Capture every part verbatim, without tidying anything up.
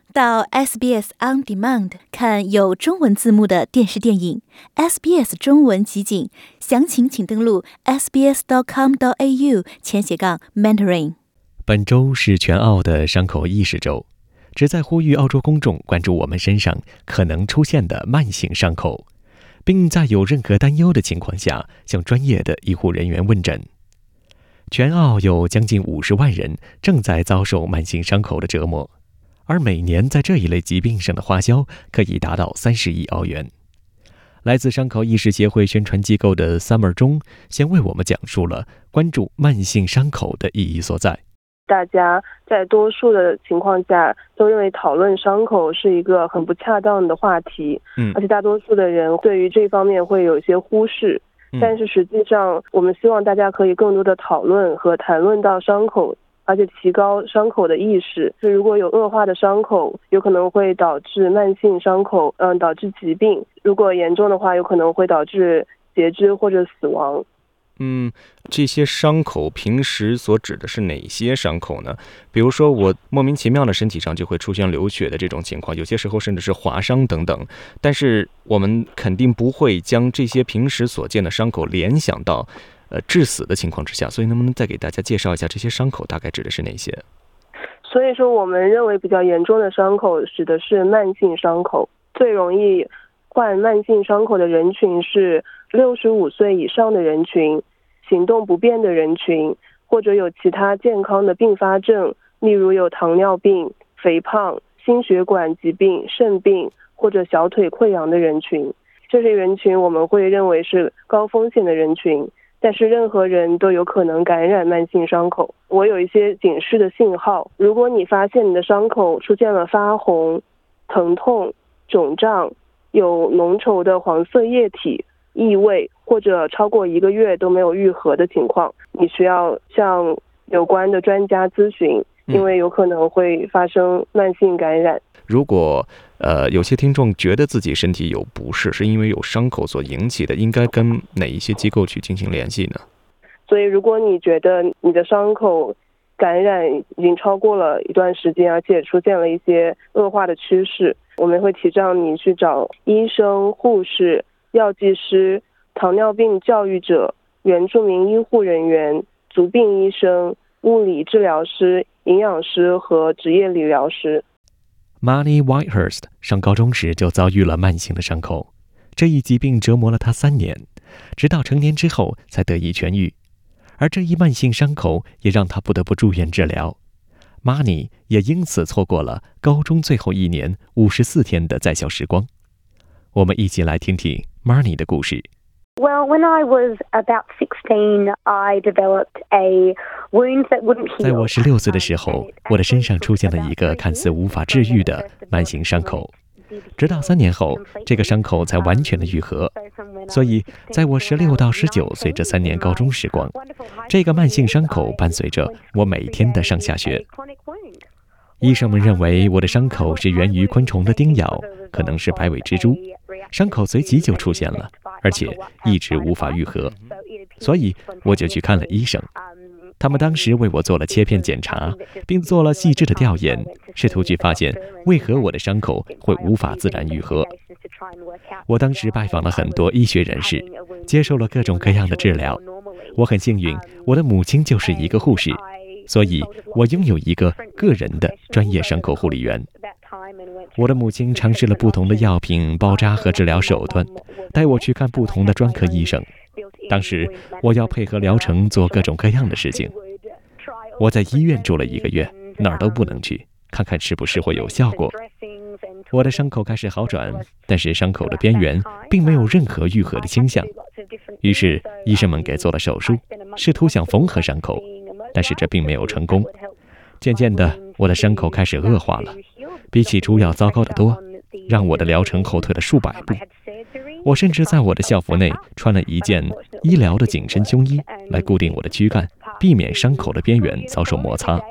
到 S B S On Demand 看有中文字幕的电视电影 S B S 中文集锦，详情请登录 s b s dot com dot a u 前斜杠 mentoring。 本周是全澳的伤口意识周，旨在呼吁澳洲公众关注我们身上可能出现的慢性伤口，并在有任何担忧的情况下向专业的医护人员问诊。全澳有将近五十万人正在遭受慢性伤口的折磨，而每年在这一类疾病上的花销可以达到三十亿澳元。来自伤口意识协会宣传机构的 Summer 中先为我们讲述了关注慢性伤口的意义所在。 大家在多数的情况下都认为讨论伤口是一个很不恰当的话题，嗯，而且大多数的人对于这方面会有一些忽视。但是实际上我们希望大家可以更多的讨论和谈论到伤口，而且提高伤口的意识。如果有恶化的伤口，有可能会导致慢性伤口，嗯，导致疾病。如果严重的话，有可能会导致截肢或者死亡。 嗯，这些伤口平时所指的是哪些伤口呢？比如说我莫名其妙的身体上就会出现流血的这种情况，有些时候甚至是划伤等等。但是我们肯定不会将这些平时所见的伤口联想到呃致死的情况之下，所以能不能再给大家介绍一下这些伤口大概指的是哪些？ 所以说我们认为比较严重的伤口指的是慢性伤口，最容易患慢性伤口的人群是六十五岁以上的人群，行动不便的人群，或者有其他健康的并发症，例如有糖尿病、肥胖、心血管疾病、肾病或者小腿溃疡的人群。这些人群我们会认为是高风险的人群，但是任何人都有可能感染慢性伤口。我有一些警示的信号，如果你发现你的伤口出现了发红、疼痛、肿胀，有浓稠的黄色液体、异味，或者超过一个月都没有愈合的情况，你需要向有关的专家咨询，因为有可能会发生慢性感染。 如果呃有些听众觉得自己身体有不适，是因为有伤口所引起的，应该跟哪一些机构去进行联系呢？ 所以如果你觉得你的伤口感染已经超过了一段时间，而且出现了一些恶化的趋势，我们会提倡你去找医生、护士、药剂师、糖尿病教育者、原住民医护人员、足病医生、物理治疗师、营养师和职业理疗师。 Marnie Whitehurst 上高中时就遭遇了慢性的伤口，这一疾病折磨了她三年，直到成年之后才得以痊愈。而这一慢性伤口也让她不得不住院治疗。Marnie 也因此错过了高中最后一年五十四天的在校时光。我们一起来听听 Marnie 的故事。 Well, when I was about sixteen, I developed a wound that wouldn't heal. 在我十六岁的时候，我的身上出现了一个看似无法治愈的慢性伤口，直到三年后，这个伤口才完全的愈合。所以，在我十六到十九岁这三年高中时光，这个慢性伤口伴随着我每天的上下学。医生们认为我的伤口是源于昆虫的叮咬，可能是白尾蜘蛛。伤口随即就出现了，而且一直无法愈合，所以我就去看了医生。他们当时为我做了切片检查，并做了细致的调研，试图去发现为何我的伤口会无法自然愈合。我当时拜访了很多医学人士，接受了各种各样的治疗。我很幸运，我的母亲就是一个护士，所以我拥有一个个人的专业伤口护理员。我的母亲尝试了不同的药品、包扎和治疗手段，带我去看不同的专科医生。当时我要配合疗程做各种各样的事情。我在医院住了一个月，哪儿都不能去，看看是不是会有效果。我的伤口开始好转，但是伤口的边缘并没有任何愈合的倾向。于是医生们给做了手术，试图想缝合伤口，但是这并没有成功。渐渐的，我的伤口开始恶化了，比起初要糟糕得多，让我的疗程后退了数百步。我甚至在我的校服内穿了一件医疗的紧身胸衣，来固定我的躯干，避免伤口的边缘遭受摩擦。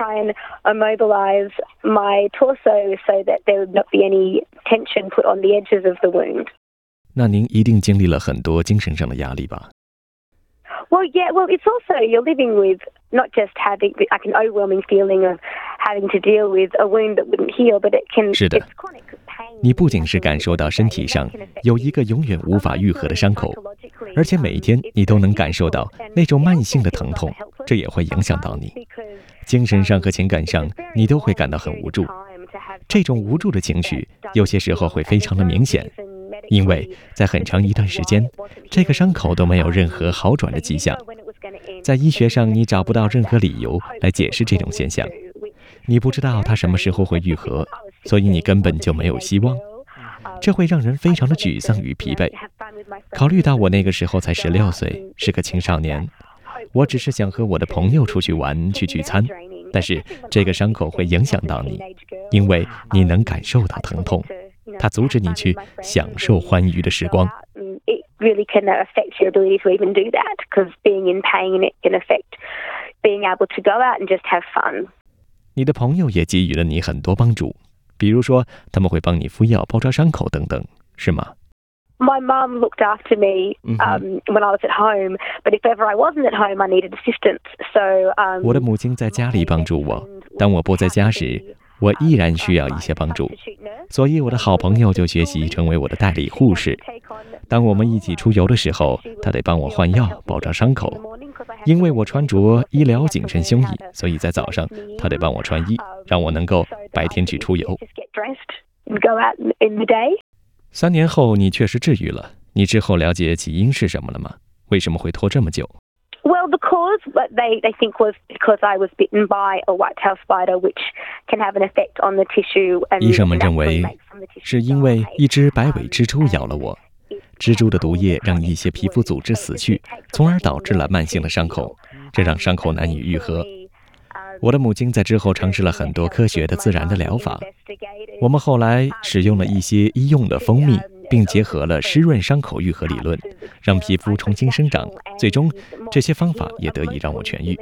那您一定经历了很多精神上的压力吧？ Well, yeah, well, it's also you're living with not just having like an overwhelming feeling of having to deal with a wound that wouldn't heal, but it can. 是的，你不仅是感受到身体上有一个永远无法愈合的伤口，而且每一天你都能感受到那种慢性的疼痛，这也会影响到你。精神上和情感上，你都会感到很无助。这种无助的情绪，有些时候会非常的明显，因为在很长一段时间，这个伤口都没有任何好转的迹象。在医学上，你找不到任何理由来解释这种现象。你不知道它什么时候会愈合，所以你根本就没有希望。这会让人非常的沮丧与疲惫。考虑到我那个时候才十六岁，是个青少年，我只是想和我的朋友出去玩，去聚餐。但是这个伤口会影响到你，因为你能感受到疼痛，它阻止你去享受欢愉的时光。 It really can affect your ability to even do that, because being in pain, it can affect being able to go out and just have fun. 你的朋友也给予了你很多帮助，比如说他们会帮你敷药、包扎伤口等等，是吗？ My mum looked after me um, when I was at home, but if ever I wasn't at home, I needed assistance. So, um, 我的母亲在家里帮助我，当我不在家时，我依然需要一些帮助，所以我的好朋友就学习成为我的代理护士。当我们一起出游的时候，他得帮我换药、包扎伤口。因为我穿着医疗紧身胸衣，所以在早上他得帮我穿衣，让我能够白天去出游。三年后你确实治愈了，你之后了解起因是什么了吗？为什么会拖这么久？ Well, the cause they, they think was because I was bitten by a white-tailed spider, which can have an effect on the tissue. And 医生们认为是因为一只白尾蜘蛛咬了我，蜘蛛的毒液让一些皮肤组织死去，从而导致了慢性的伤口，这让伤口难以愈合。我的母亲在之后尝试了很多科学的自然的疗法，我们后来使用了一些医用的蜂蜜，并结合了湿润伤口愈合理论，让皮肤重新生长，最终这些方法也得以让我痊愈。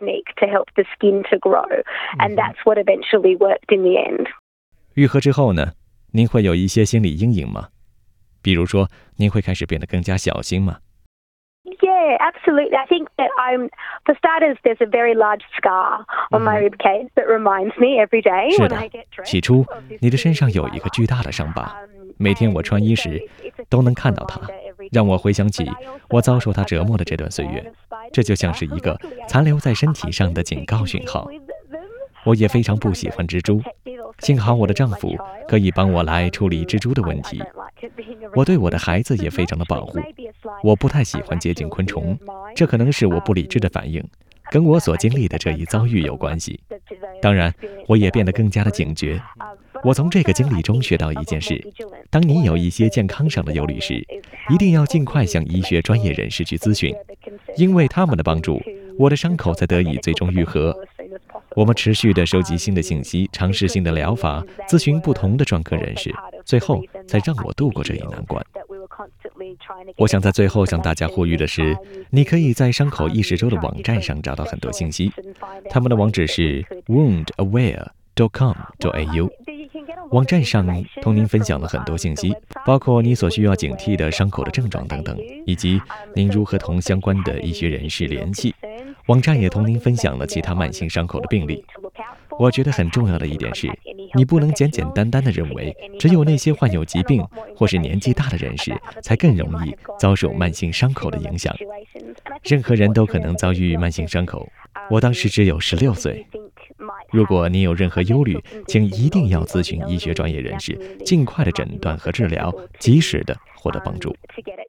愈合之后呢，您会有一些心理阴影吗？比如说您会开始变得更加小心吗？ Yeah, absolutely. I think that I'm, for starters, there's a very large scar on my rib cage that reminds me every day when I get dressed. 起初，你的身上有一个巨大的伤疤，每天我穿衣时都能看到它，让我回想起我遭受它折磨的这段岁月。这就像是一个残留在身体上的警告讯号。我也非常不喜欢蜘蛛，幸好我的丈夫可以帮我来处理蜘蛛的问题。我对我的孩子也非常的保护，我不太喜欢接近昆虫，这可能是我不理智的反应，跟我所经历的这一遭遇有关系。当然，我也变得更加的警觉。我从这个经历中学到一件事：当你有一些健康上的忧虑时，一定要尽快向医学专业人士去咨询，因为他们的帮助，我的伤口才得以最终愈合。我们持续地收集新的信息，尝试新的疗法，咨询不同的专科人士，最后才让我度过这一难关。我想在最后向大家呼吁的是，你可以在伤口意识周的网站上找到很多信息，他们的网址是 wound aware dot com dot a u。 网站上同您分享了很多信息，包括你所需要警惕的伤口的症状等等，以及您如何同相关的医学人士联系。网站也同您分享了其他慢性伤口的病例。我觉得很重要的一点是，你不能简简单单地认为只有那些患有疾病或是年纪大的人士才更容易遭受慢性伤口的影响。任何人都可能遭遇慢性伤口。我当时只有十六岁。如果你有任何忧虑，请一定要咨询医学专业人士，尽快的诊断和治疗，及时的获得帮助。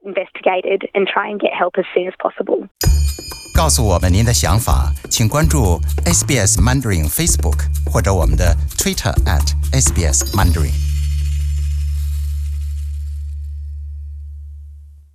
告诉我们您的想法，请关注 S B S Mandarin Facebook 或者我们的 Twitter at S B S Mandarin。